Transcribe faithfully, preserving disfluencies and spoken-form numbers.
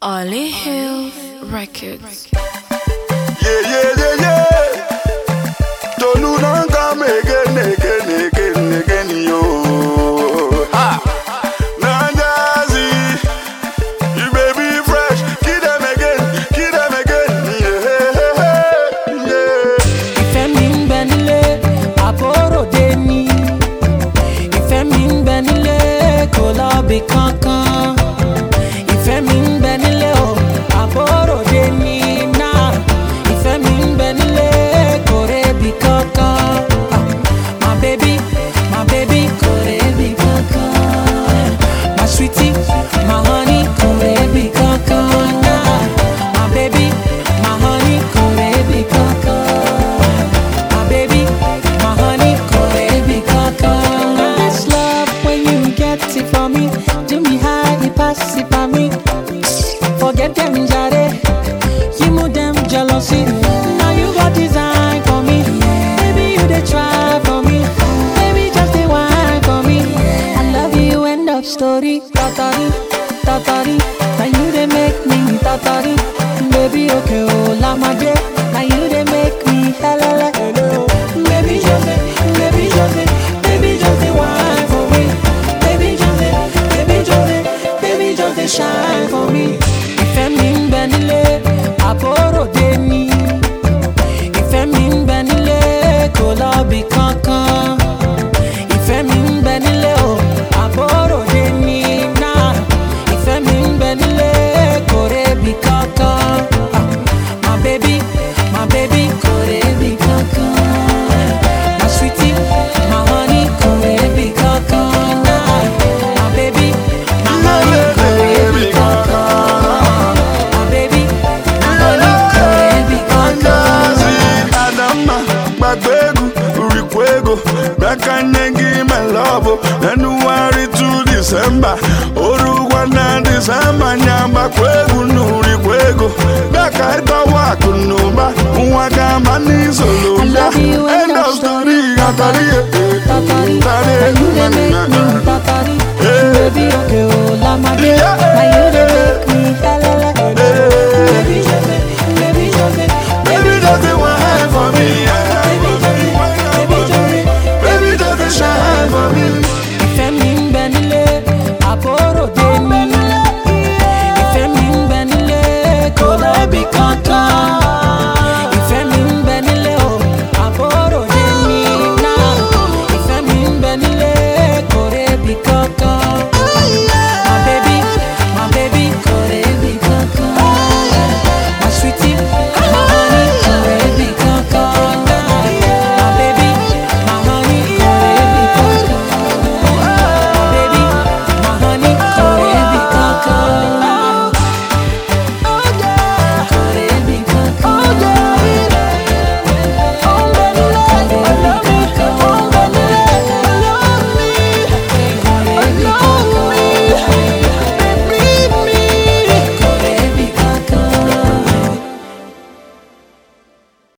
Ollie Hill Records. Yeah, yeah, yeah, yeah. Tolu don't come again, again, again, again, yo. Ha! Nandazi, you baby fresh. Kill them again, kill them again. Yeah, yeah. Ìfẹ́ mi ń bẹ nílé, àbúrò dé ní. Ìfẹ́ mi ń bẹ nílé, kò lọ bí kankan. Ìfẹ́ mi ń bẹ nílé o, àbúrò dé ní náà. Ìfẹ́ mi ń bẹ nílé, kò rébi kankan. My baby, my baby, kò rébi kankan. My sweetie, my honey, kò rébi kankan náà. My baby, my honey, kò rébi kankan. My baby, my honey, kò rébi kankan. This love when you get it for me, do me high, it pass it by me. Forget them jare, you move them jealousy. Now you got design for me, baby you dey try for me, baby just dey whine for me. I love you, end of story. Tatari, tatari, now you dey make me tatari. Baby okay oh la my day, now you dey make me helele. Baby just dey, baby just dey, baby just dey whine for me. Baby just dey, baby just dey, baby just dey shine for me. Ìfẹ́ mi ń bẹ nílé, àbúrò dé ní. Ìfẹ́ mi ń bẹ nílé, kò lọ bí kankan. Ìfẹ́ mi ń bẹ nílé o, àbúrò dé ní náà. Ìfẹ́ mi ń bẹ nílé, kò rébi kankan. Ah, my baby, my baby, kò rébi kankan. My sweetie, my honey, kò rébi kankan náà. My baby, my honey, kò rébi kankan. My baby, my honey, kò rébi Nandazi, kankan. Adama, Bagbegu, Urikwego, Bakanegi, my love, January to December, Uruguana, December, Nyamba, Kwegu, Nurikwego, Bakarba, Wakunuba, Wagamani, I love you, Solo, end end of of story. story, Atari, Tatari, now you dey make me tatari. Baby okay oh la my day, now you